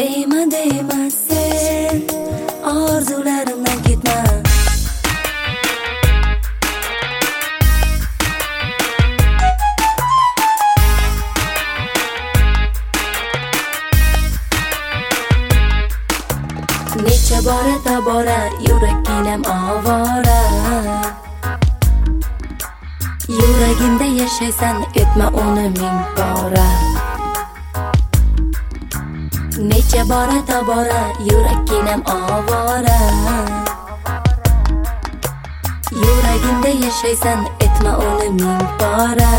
deyma sen orzularimdan ketma. Necha bora tabora yurakginam ovora, yuragimda yashaysan etma uni ming bora. Necha bora tabora yurakginam ovora, yuragimda yashaysan etma uni ming bora.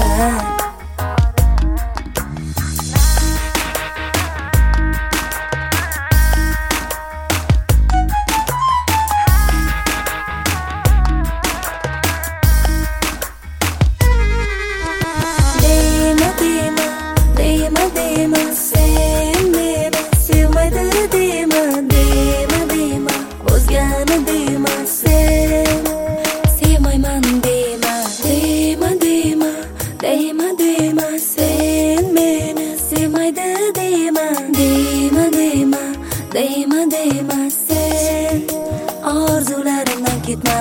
Deyma sen orzularimdan ketma.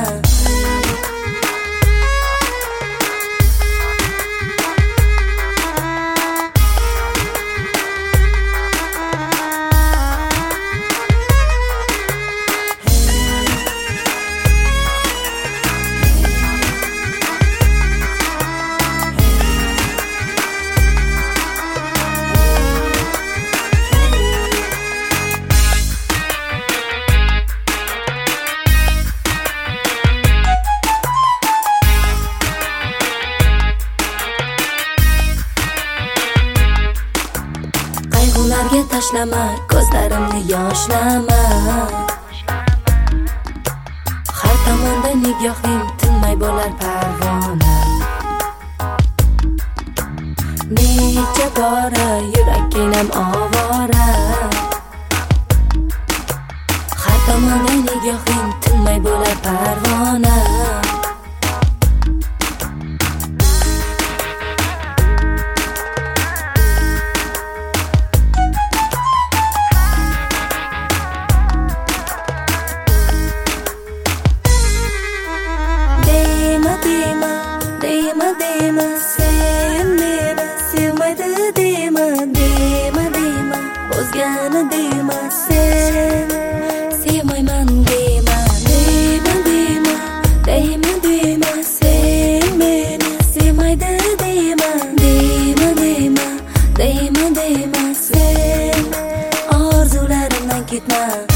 Qayg'ularga tashlama ko'zlarimni yoshlama, har tomonda nigohing tinmay bo'lar parvona. Necha bora yuragim ovora, har tomonda nigohing tinmay bo'lar parvona. Deyma sen meni sevmaydi deyma o'zgani deyma sen sevmayman deyma sen meni sevmaydi deyma sen orzularimdan ketma.